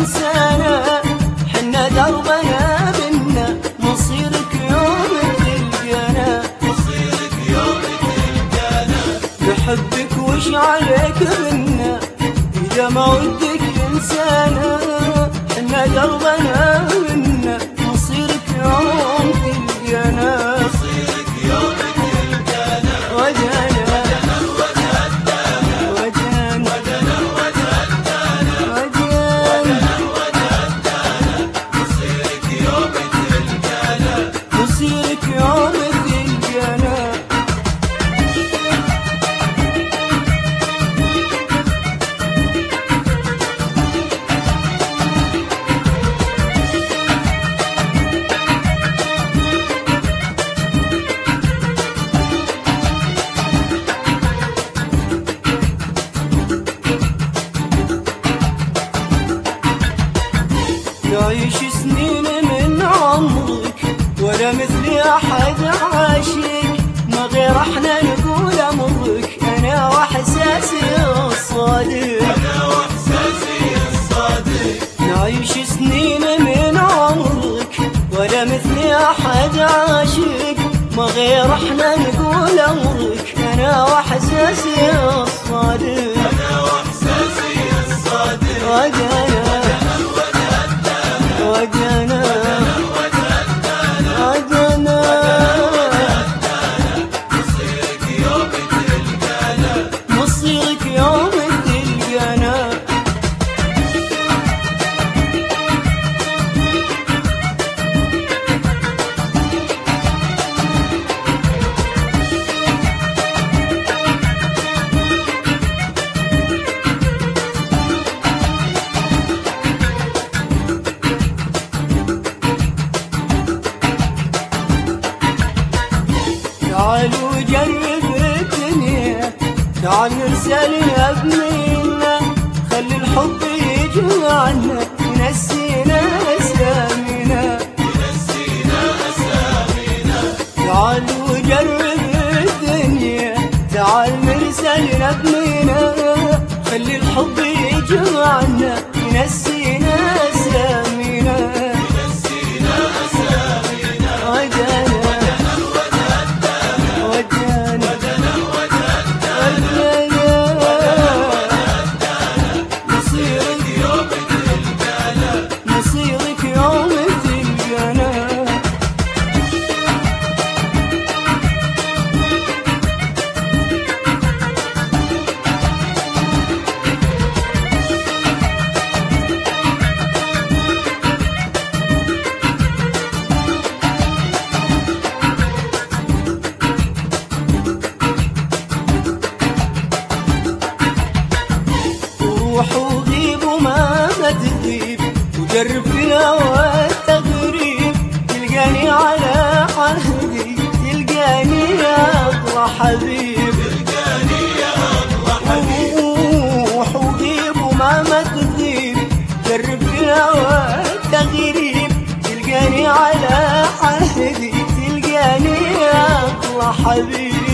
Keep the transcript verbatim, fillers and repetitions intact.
تنسانا، حنا دربنا بنا مصيرك يوم تلقانا، مصيرك يوم تلقانا. بحبك وش عليك منا إذا ما ودك تنسانا، حنا دربنا بنا مصيرك يوم تلقانا، مصيرك يوم تلقانا. وجانا ودنا وجانا ودنا ودنا وجانا ودنا مصيرك يوم تلقانا. مصيرك يوم تلقانا. نعيش سنين من عمرك ولا مثل أحد عاشق، ما غير احنا نقول أمرك أنا وإحساسي الصادق، أنا وإحساسي الصادق. نعيش سنين من عمرك ولا مثل أحد عاشق، ما غير احنا نقول أمرك أنا وإحساسي الصادق، أنا وإحساسي الصادق. وجانا وجانا وجانا مصيرك يوم تلقانا. مصيرك يوم تلقانا. تعال وجرب الدنيا، تعال نرسلنا بمنا، خلي الحب يجمعنا ينسينا أسامينا، نسينا أسامينا. تعال وجرب الدنيا، تعال نرسلنا بمنا، خلي الحب يجمعنا ينسينا أسامينا، نسينا أسامينا. وجانا وجانا ودنا ودنا مصيرك يوم تلقانا. مصيرك يوم تلقانا. روح وغيب وما ما تغيب، وجرب في الهوى التغريب، تلقاني على عهدي، تلقاني يا أغلى حبيب، تلقاني يا أغلى حبيب. روح وغيب وما ما تغيب، جرب في الهوى التغريب، تلقاني على عهدي، تلقاني يا أغلى حبيب.